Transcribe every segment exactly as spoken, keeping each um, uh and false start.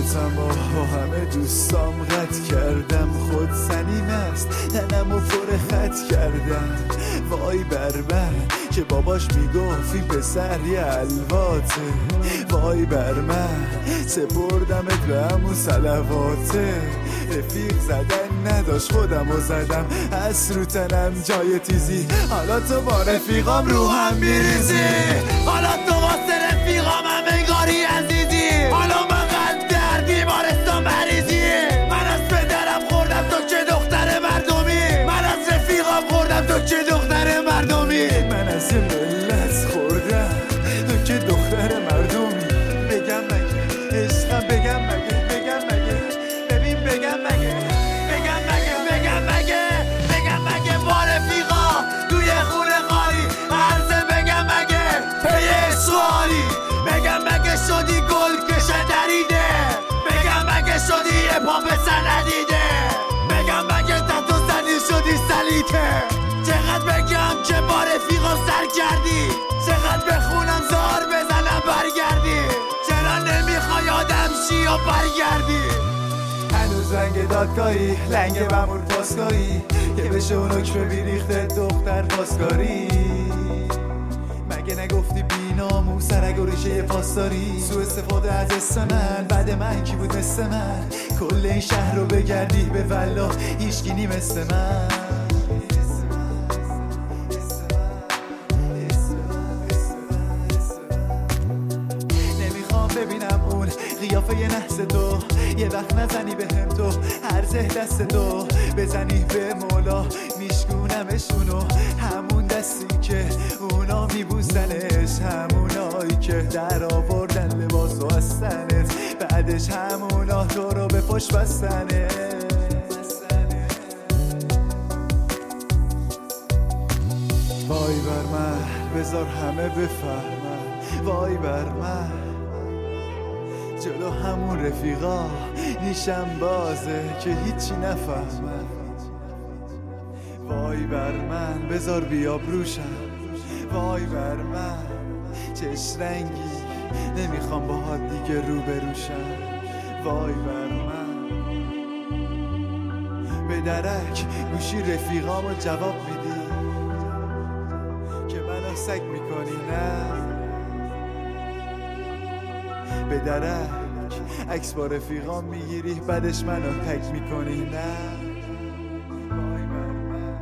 خودم و همه دوستام قطع کردم، خود سنیم است تنم و پر خط کردم. وای بر من که باباش میگفت این پسر یه الواته، وای بر من سپردمت به همون صلواته. رفیق زدن نداشت خودم و زدم از رو تنم جای تیزی، حالا تو با رفیقام رو هم میریزی، حالا تو واسه رفیقام هم انگاری عزیزی، حالا من قد در بیمارستان مریضی. من از پدرم خوردم تو که دختر مردمی، من از رفیقام خوردم تو که دختر مردمی، من از ملت خوردم تو که دختر مردمی. بگم مگه عشقم، بگم مگه، بگم مگه، ببین بگم مگه، بگم مگه، بگم مگه، بگم مگه با رفیقا توی خونه خالی عرضه، بگم مگه پی سوالی، بگم مگه شدی گل کشه دریده، بگم مگه شدی یه پا پسر ندیده، بگم مگه تتو زدی شدی سلیته. چقدر بگم که با رفیقا سر کردی، چقدر بخونم زار بزنم برگردی، چرا نمیخوای آدم شی و برگردی. هنوز رنگ دادگاهی لنگ بمور پاسگاهی که بشه اون حکم بیریخته دختر پاسکاری. مگه نگفتی بی نامو سرگ و ریشه یه پاسداری، سو استفاده از اسم من بعد من کی بود مثل من، کل این شهر رو بگردی به والله هیچکی نی مثل من. ببینم اون قیافه یه نحس تو، یه وقت نزنی به هم تو هرزه دست تو، بزنی به مولا میشکونمشونو، همون دستی که اونا میبوسنش، همونایی که در آوردن لباسو از تنت، بعدش همونا تو رو به پشت بستنه. وای بر من بذار همه بفهمن، وای بر من جلو همون رفیقا نیشم بازه که هیچی نفهمن. وای بر من بذار بیابروشم، وای بر من چش رنگی نمیخوام باهات دیگه رو بروشم. وای بر من به درک گوشی رفیقامو جواب میدی که منو سگ میکنی، نه به درک عکس با رفیقام میگیری بعدش منو تک میکنی، نه وای بر من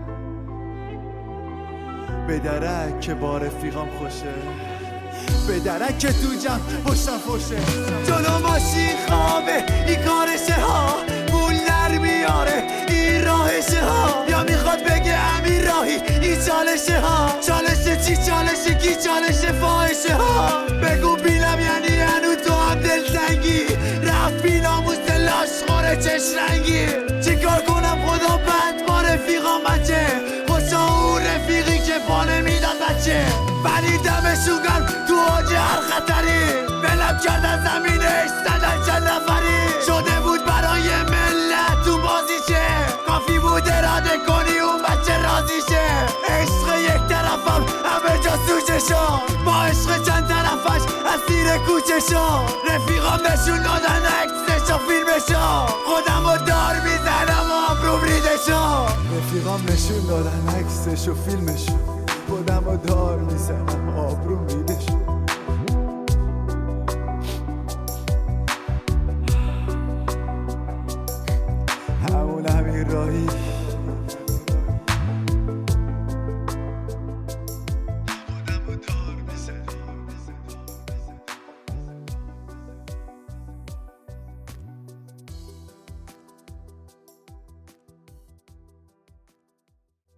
به درک که با رفیقام خوشه، به درک که تو جمع پشتم فوشه، جلو ماشین خوابه این کارشه ها، پول در میاره این راهشه ها، یا میخواد بگه امیر راهی این چالشه ها، چالشه چی چالشه کی چالشه فاحشه ها، بگو بیلم یعنی هنو تو هم دلتنگی، رفت بی ناموس لاش خوره چش رنگی، چی کار کنم خدا بند با رفیقام بچه، خوشا اون رفیقی که پا نمیداد بچه، ولی دمشون گرم تو حاج هر خطری، بلم کردن زمینش زدن چند نفری، شده بود برای ملت تو بازیشه، کافی بود اراده کنی اون بچه راضیشه، عشق یک طرفم همه جا سوچشا، با عشق چند طرفش اسیر کوچشا، رفیقام نشون دادن عکسش و فیلمشا، خودم رو دار میزنم و آبروم ریدشا، رفیقام نشون دادن عکسش و فیلمشو، خودم رو دار میزنم آبروم ریدشا.